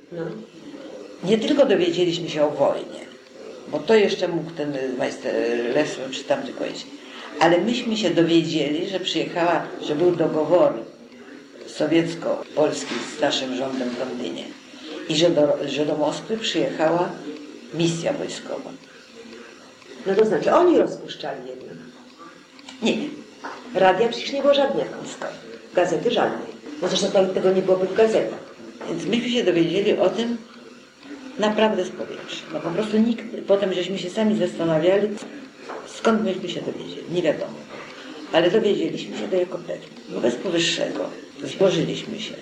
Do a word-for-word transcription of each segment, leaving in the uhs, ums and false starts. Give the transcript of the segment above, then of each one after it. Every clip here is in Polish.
No. Nie tylko dowiedzieliśmy się o wojnie, bo to jeszcze mógł ten majster Lesłem czy tamty powiedzieć, ale myśmy się dowiedzieli, że przyjechała, że był dogovor sowiecko-polski z naszym rządem w Londynie i że do, że do Moskwy przyjechała misja wojskowa. No to znaczy oni rozpuszczali jednak. Nie. Radia przecież nie było żadnego. Gazety żadnej. No zresztą to, tego nie byłoby w gazetach. Więc myśmy się dowiedzieli o tym naprawdę z powietrza. No po prostu nikt, potem żeśmy się sami zastanawiali, skąd myśmy się dowiedzieli. Nie wiadomo. Ale dowiedzieliśmy się to jako pewni. Wobec powyższego złożyliśmy się.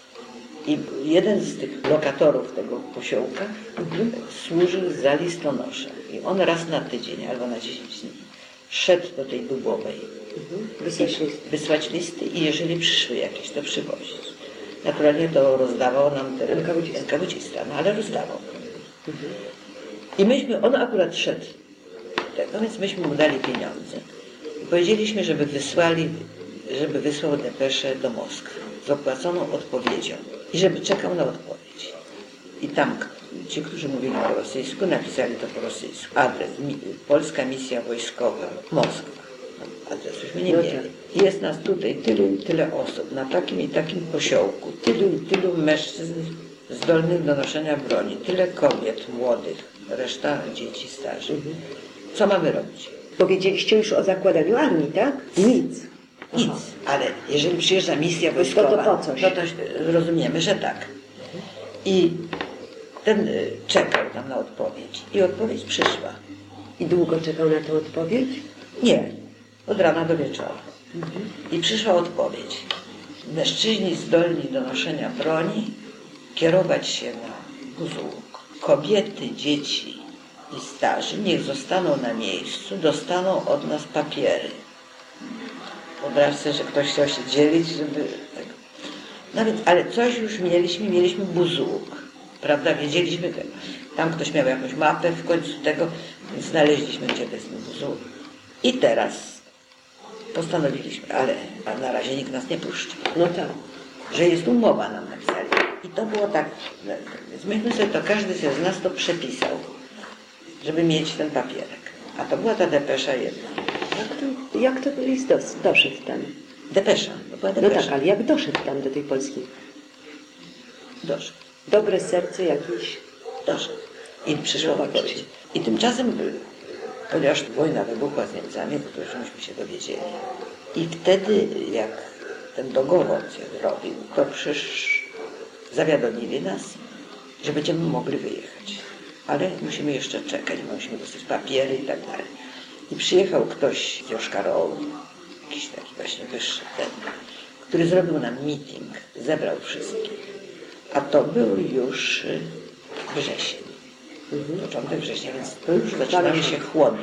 I jeden z tych lokatorów tego posiłka mhm. służył za listonosza. I on raz na tydzień albo na dziesięć dni szedł do tej Dubowej. Mhm. Wysłać listy. Wysłać listy i jeżeli przyszły jakieś, to przywozić. Naturalnie to rozdawał nam ten kabucista, no ale rozdawał. Mhm. I myśmy, on akurat szedł tego, więc myśmy mu dali pieniądze. I powiedzieliśmy, żeby wysłali, żeby wysłał depeszę do Moskwy z opłaconą odpowiedzią i żeby czekał na odpowiedź. I tam ci, którzy mówili po rosyjsku, napisali to po rosyjsku. Adres, mi, Polska Misja Wojskowa, Moskwa. Adresuśmy nie mieli. Jest nas tutaj tylu i tyle osób, na takim i takim posiłku, tylu i tylu mężczyzn zdolnych do noszenia broni, tyle kobiet młodych, reszta dzieci starzy. Mhm. Co mamy robić? Powiedzieliście już o zakładaniu armii, tak? Nic. Nic, aha. Ale jeżeli przyjeżdża misja wojskowa, to, to po coś? No to rozumiemy, że tak. I ten czekał tam na odpowiedź i odpowiedź przyszła. I długo czekał na tę odpowiedź? Nie, od rana do wieczora. Mhm. I przyszła odpowiedź. Mężczyźni zdolni do noszenia broni kierować się na Buzłuk. Kobiety, dzieci i starzy niech zostaną na miejscu, dostaną od nas papiery. Wyobraź sobie, że ktoś chciał się dzielić, żeby... No więc, ale coś już mieliśmy, mieliśmy Buzłuk, prawda, wiedzieliśmy tego. Tam ktoś miał jakąś mapę w końcu tego, więc znaleźliśmy, gdzie to jest Buzłuk. I teraz postanowiliśmy, ale na razie nikt nas nie puszcza. No tak. Że jest umowa, nam napisali. I to było tak, więc myśmy sobie to, każdy sobie z nas to przepisał, żeby mieć ten papierek. A to była ta depesza jedna. Jak to, jak to list dos, doszedł tam? Depesza, to była depesza. No tak, ale jak doszedł tam do tej Polski? Doszedł. Dobre serce jakieś? Doszedł. I przyszła odpowiedź. I tymczasem, ponieważ wojna wybuchła z Niemcami, o których myśmy się dowiedzieli. I wtedy, jak ten dogovor się zrobił, to przecież zawiadomili nas, że będziemy mogli wyjechać. Ale musimy jeszcze czekać, bo musimy dostać papiery i tak dalej. I przyjechał ktoś z Joszkarołu, jakiś taki właśnie wyższy ten, który zrobił nam meeting, zebrał wszystkich. A to był już wrzesień, mhm. początek września, więc to już zaczynały się chłody.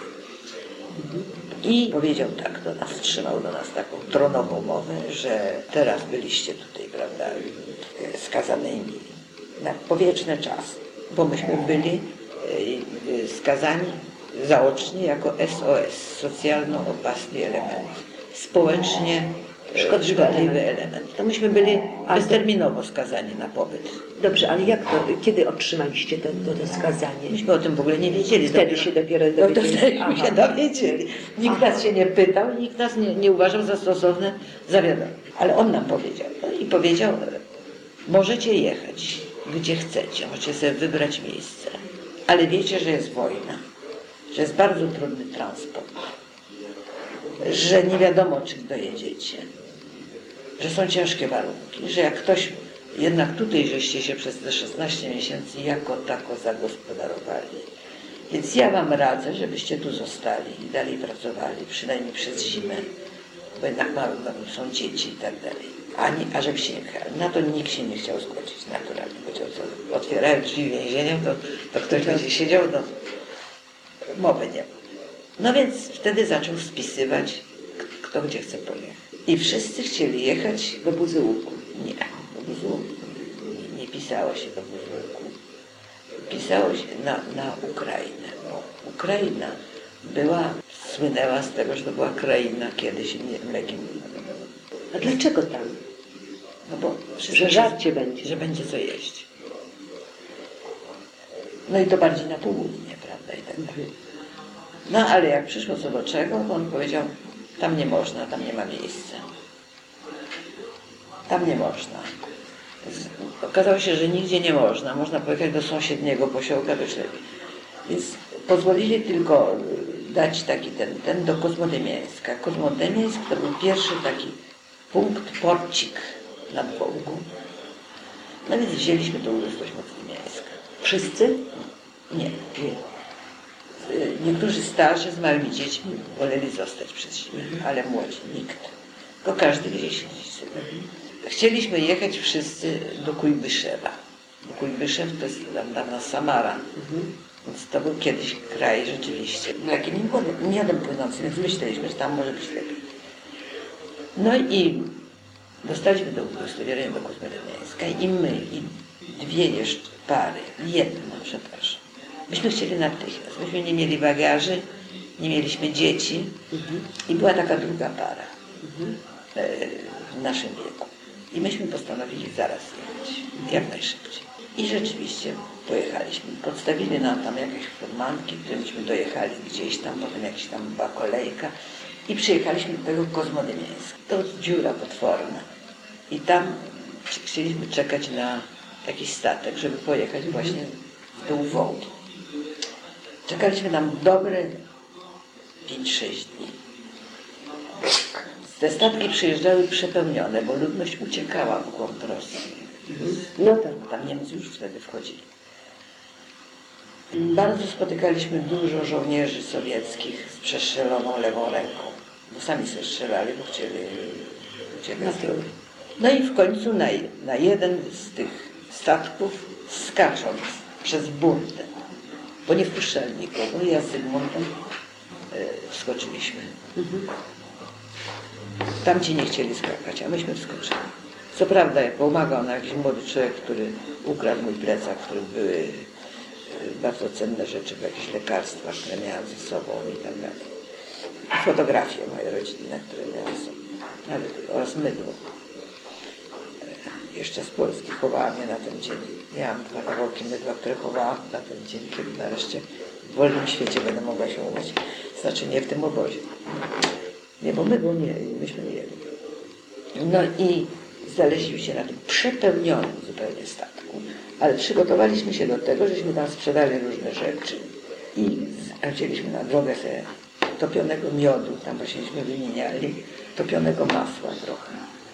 I powiedział tak do nas, trzymał do nas taką tronową mowę, że teraz byliście tutaj, prawda, skazanymi na powieczne czasy, bo myśmy byli skazani zaocznie jako S O S, socjalno-opasny element, społecznie szkodliwy element. element. To myśmy byli bezterminowo skazani na pobyt. Dobrze, ale jak to, kiedy otrzymaliście to, to, to skazanie? Myśmy o tym w ogóle nie wiedzieli. Wtedy dopiero, się dopiero dowiedzieli. No, wtedy się dowiedzieli. Nikt Aha. nas się nie pytał, nikt nas nie, nie uważał za stosowne zawiadomienie. Ale on nam powiedział. No i powiedział, możecie jechać gdzie chcecie, możecie sobie wybrać miejsce, ale wiecie, że jest wojna, że jest bardzo trudny transport, że nie wiadomo, czy dojedziecie, że są ciężkie warunki, że jak ktoś, jednak tutaj żeście się przez te szesnaście miesięcy jako tako zagospodarowali. Więc ja wam radzę, żebyście tu zostali i dalej pracowali, przynajmniej przez zimę, bo jednak mamy, są dzieci i tak dalej. A, nie, a żebyście nie jechali. Na to nikt się nie chciał zgodzić, naturalnie. Powiedział, co otwierają drzwi więzienia, to, to ktoś będzie siedział, no mowy nie ma. No więc wtedy zaczął spisywać, kto gdzie chce pojechać. I wszyscy chcieli jechać do Buzłuku. Nie, do Buzłuku. Nie, nie pisało się do Buzłuku. Pisało się na, na Ukrainę. Bo Ukraina była, słynęła z tego, że to była kraina kiedyś nie, mlekiem. A dlaczego tam? No bo że żarcie będzie. Że będzie co jeść. No i to bardziej na południe, prawda, i tak dalej. No ale jak przyszło co do czego, to on powiedział, tam nie można, tam nie ma miejsca. Tam nie można. Z, okazało się, że nigdzie nie można. Można pojechać do sąsiedniego posiołka, to lepiej. Więc pozwolili tylko dać taki ten, ten do Kozmodymiańska. Kozmodymiańsk to był pierwszy taki punkt, porcik na Wołgu. No więc wzięliśmy tą uroczystość Kozmodymiańska. Wszyscy? Nie, nie. Niektórzy starzy z małymi dziećmi woleli zostać przez zimę, ale młodzi nikt. Tylko każdy gdzieś sobie. Chcieliśmy jechać wszyscy do Kujbyszewa. Bo Kujbyszew to jest tam dawna Samara. Mhm. Więc to był kiedyś kraj rzeczywiście. Mlekiem i miodem płynący, więc myśleliśmy, że tam może być lepiej. No i dostaliśmy do udostępnienia do Kozmodymiańska i my, i dwie jeszcze pary, jedna, przepraszam. Myśmy chcieli natychmiast. Myśmy nie mieli bagaży, nie mieliśmy dzieci mhm. i była taka druga para mhm. w naszym wieku. I myśmy postanowili zaraz jechać, jak najszybciej. I rzeczywiście pojechaliśmy. Podstawili nam tam jakieś furmanki, którymiśmy dojechali gdzieś tam, potem jakaś tam była kolejka i przyjechaliśmy do tego Kozmodymiańska. To dziura potworna. I tam chcieliśmy czekać na jakiś statek, żeby pojechać właśnie w dół Wołgi. Czekaliśmy tam dobre pięć sześć dni. Te statki przyjeżdżały przepełnione, bo ludność uciekała w głąb Rosji. No tak. Tam Niemcy już wtedy wchodzili. Bardzo spotykaliśmy dużo żołnierzy sowieckich z przestrzeloną lewą ręką. Bo sami sobie strzelali, bo chcieli uciekać. No i w końcu na, na jeden z tych statków, skacząc przez burtę, bo nie wpuszczali nikogo, ja z Zygmuntem y, wskoczyliśmy. Mhm. Tamci nie chcieli skakać, a myśmy wskoczyli. Co prawda pomagał nam jakiś młody człowiek, który ukradł mój plecak, w którym były y, bardzo cenne rzeczy, jakieś lekarstwa, które miałam ze sobą i tak dalej. I fotografie moje rodzinne, które miałam ze sobą. Ale, oraz mydło. Jeszcze z Polski chowałam je na ten dzień. Miałam dwa kawałki mydła, które chowałam na ten dzień, kiedy nareszcie w wolnym świecie będę mogła się umyć. Znaczy nie w tym obozie. Nie, bo mydło nie, myśmy nie jeli. No i znaleźliśmy się na tym przepełnionym zupełnie statku, ale przygotowaliśmy się do tego, żeśmy tam sprzedali różne rzeczy i wzięliśmy na drogę sobie topionego miodu, tam właśnieśmy wymieniali, topionego masła trochę.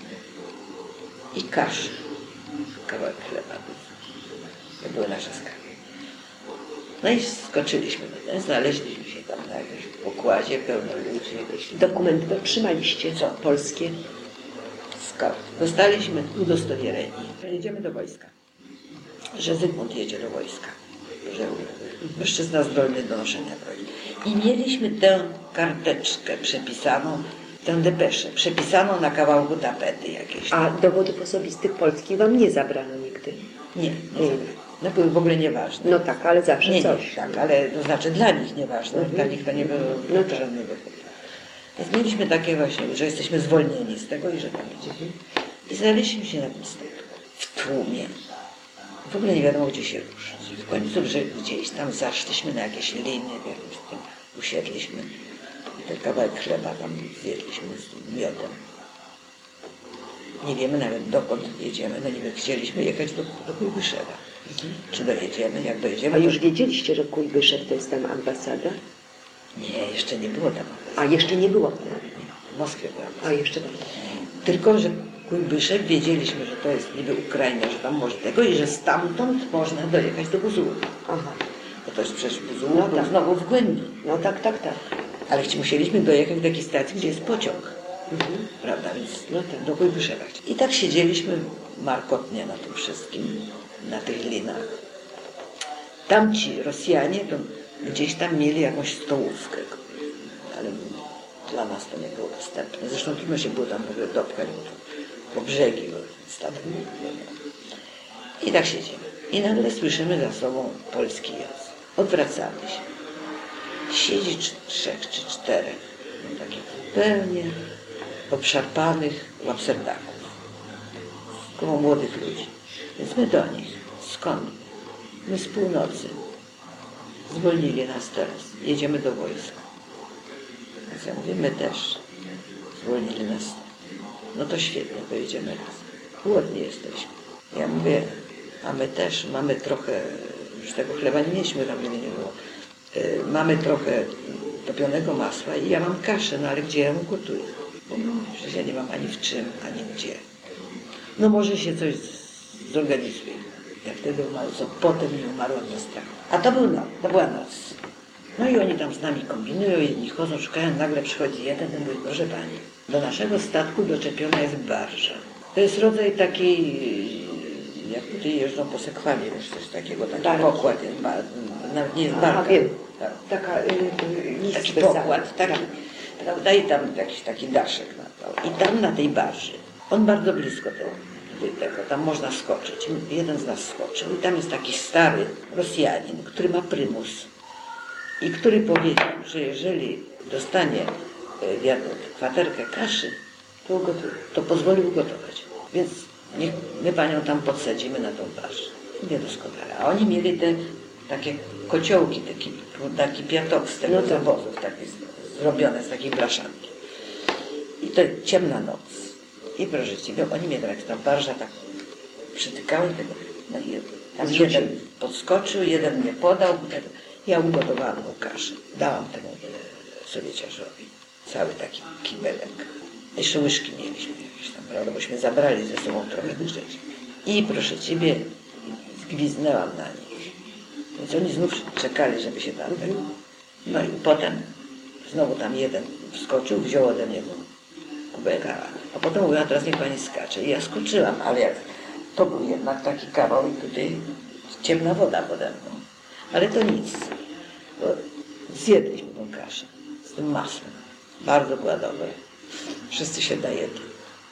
I kaszę, kawałek chleba. To były nasze skarby. No i skoczyliśmy, znaleźliśmy się tam na jakimś pokładzie, pełno ludzi. Jakieś... Dokumenty otrzymaliście, co? Polskie? Skąd? Dostaliśmy udostowierenie, że jedziemy do wojska. Że Zygmunt jedzie do wojska. Że mężczyzna zdolny do noszenia broni. I mieliśmy tę karteczkę przepisaną, tę depeszę, przepisaną na kawałku tapety jakiejś. A dowodów osobistych polskich wam nie zabrano nigdy? Nie, nie zabrano. No były w ogóle nieważne. No tak, ale zawsze nie, coś. Nie, tak, ale to znaczy dla nich nieważne, mhm. Dla nich to nie było no tak. żadnego powodu. Więc mieliśmy takie właśnie, że jesteśmy zwolnieni z tego i że tam idziemy. I znaleźliśmy się na tym statku, w tłumie. W ogóle nie wiadomo, gdzie się ruszyć. W końcu, że gdzieś tam zaszliśmy na jakieś liny, w jakimś tym usiedliśmy. I ten kawałek chleba tam zjedliśmy z miodem. Nie wiemy nawet dokąd jedziemy. No niby chcieliśmy jechać do, do Kujbyszewa. Mhm. Czy dojedziemy, jak dojedziemy. A już wiedzieliście, że Kujbyszew to jest tam ambasada? Nie, jeszcze nie było tam. A jeszcze nie było. W Moskwie była. A jeszcze tam. Tylko, że Kujbyszew wiedzieliśmy, że to jest niby Ukraina, że tam może tego i że stamtąd można dojechać do Buzułu. Aha. Bo to jest przecież Buzułu, no tak. Znowu w głębi. No tak, tak, tak. Ale musieliśmy dojechać do takiej stacji, gdzie jest pociąg. Mhm. Prawda, więc no tak. Do Kujbyszewa. I tak siedzieliśmy markotnie na tym wszystkim, na tych linach. Tamci Rosjanie to gdzieś tam mieli jakąś stołówkę, ale dla nas to nie było dostępne. Zresztą trudno się było tam w ogóle dopchać, bo to po brzegi statek. I tak siedzimy. I nagle słyszymy za sobą polski jazd. Odwracamy się. Siedzi trzech czy czterech, no, takich zupełnie obszarpanych łapserdaków. Koło młodych ludzi. Więc my do nich. Skąd? My z północy. zwolnili nas teraz, jedziemy do wojska. Więc ja mówię, my też. Zwolnili nas. No to świetnie, pojedziemy raz. Głodni jesteśmy. Ja mówię, a my też mamy trochę, już tego chleba nie mieliśmy, tam nie było. Yy, mamy trochę topionego masła i ja mam kaszę, no ale gdzie ja ją gotuję? Bo przecież ja nie mam ani w czym, ani gdzie. No może się coś zorganizuje. Ja wtedy umarł, co potem mi umarłam ze strachu. A to był noc, to była noc. No i oni tam z nami kombinują, jedni chodzą, szukają, nagle przychodzi jeden i mówi, proszę pani, do naszego statku doczepiona jest barża. To jest rodzaj takiej, jak tutaj jeżdżą po sekwanie, wiesz, coś takiego, taki Barki. pokład jest, ba, nawet nie jest barka. Aha, wiem. Tak. Taka y, y, Taki bez pokład, zachu. taki, prawda, i tam jakiś taki daszek na to. I tam na tej barży, on bardzo blisko tego, tego, tam można skoczyć. Jeden z nas skoczył i tam jest taki stary Rosjanin, który ma prymus i który powiedział, że jeżeli dostanie e, wiadomo, kwaterkę kaszy, To ugotuję. to pozwoli ugotować. Więc niech my panią tam podsadzimy na tą barżę. Nie doskonale. A oni mieli te takie kociołki, taki, taki piatok z tego No no tak. zawozów, takie z- zrobione z takiej blaszanki. I to ciemna noc. I proszę ciebie, oni mnie tak, ta barża tak przytykały tego. No i tam Zrzucił. jeden podskoczył, jeden mnie podał. Ja ugotowałam mu kaszę. Dałam temu e, sowieciarzowi. Cały taki kibelek. Jeszcze łyżki mieliśmy jakieś tam, prawda, bośmy zabrali ze sobą trochę tych rzeczy. I proszę ciebie, zgwizdnęłam na nich. Więc oni znów czekali, żeby się tam tego. No i potem znowu tam jeden wskoczył, wziął ode mnie kubeka, a potem mówiła, teraz niech pani skacze. I ja skoczyłam, ale jak to był jednak taki kawał i tutaj ciemna woda pode mną. Ale to nic, bo zjedliśmy tą kaszę z tym masłem. Bardzo była dobra. Wszyscy się najedli.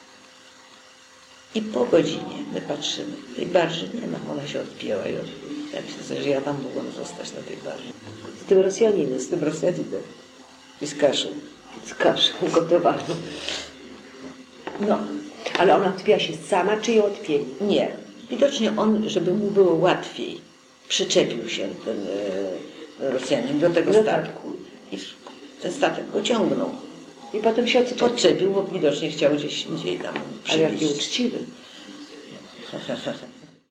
I po godzinie my patrzymy, tej barży nie ma, ona się odpięła i odpięła. Ja myślę, że ja tam mogłam zostać na tej barży. Z tym Rosjaninem. Z tym Rosjaninem i z kaszą. Z kaszy ugotowaną. No, Ale ona odpiła się sama, czy ją odpięli? nie. Widocznie on, żeby mu było łatwiej, przyczepił się ten e, Rosjanin do tego No statku. I ten statek go ciągnął. I potem się odczepił. Podczepił, bo widocznie chciał gdzieś indziej tam Ale jaki przywieźć. uczciwy.